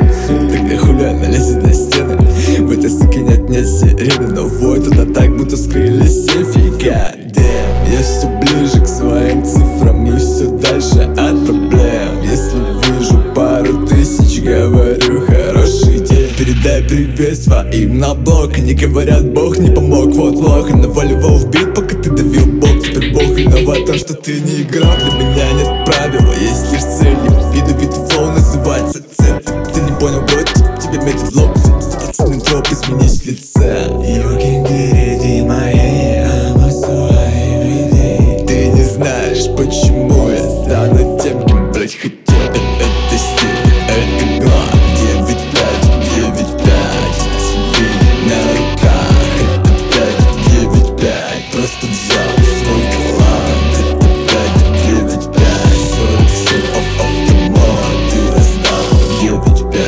Тогда хули она лезет на стены? В этой суке нет сирены, но вот она так будто скрыли сейфи. God damn, я все ближе к своим цифрам и все дальше от проблем. Если вижу пару тысяч, говорю хороший день. Передай привет своим на блок. Они говорят, Бог не помог, вот лох. И наваливал в бит, пока ты давил бок. Теперь Бог виноват в том, что ты не играл. Для меня нет правила, есть лишь цели. Ядовитый флоу называется цель. Ты не понял, бро, тебе метит лоб. Пацаны троп, изменись в лице. You can get it in my head, I'm so high every day. Ты не знаешь, почему я стану тем, кем, блять, хотел. Это стиль, это глав. 9-5, 9-5, TV на руках. Это 5, 9-5, просто взял свой талант. Это 5, 9-5, 47 off the mall. Ты раздал 9-5.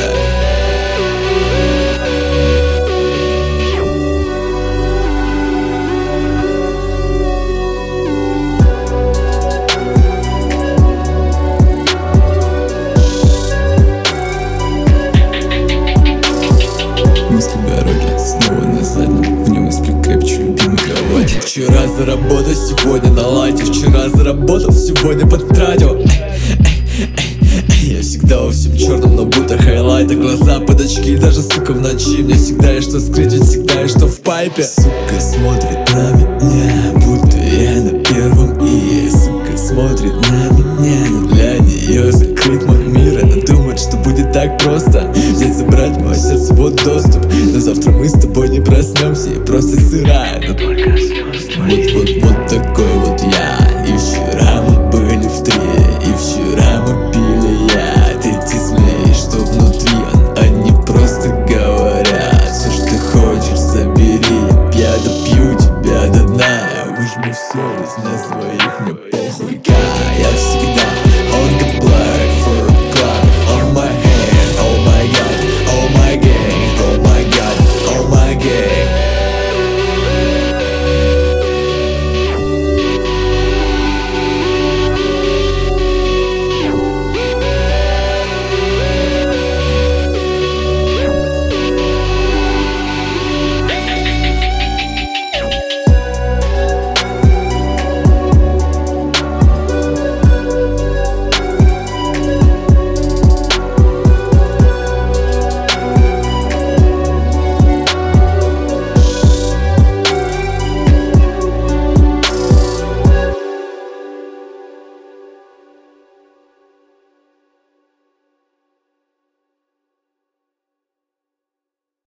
Мысли дороги снова на заднем. В нем я сплю крепче любимой кровати. Вчера заработал, сегодня на лайте. Вчера заработал, сегодня потратил. Я всегда во всем черном, но будто хайлайты. Глаза под очки, даже, сука, в ночи. Мне всегда есть что скрыть, ведь всегда есть что в пайпе. Сука смотрит на меня, будто я на первом и сука смотрит на меня, но для нее закрыт мой мир. Она думает, что будет так просто взять, забрать мое сердце, вот доступ. Но завтра мы с тобой не проснемся и просто сырая, но только звезд. Вот такой вот я.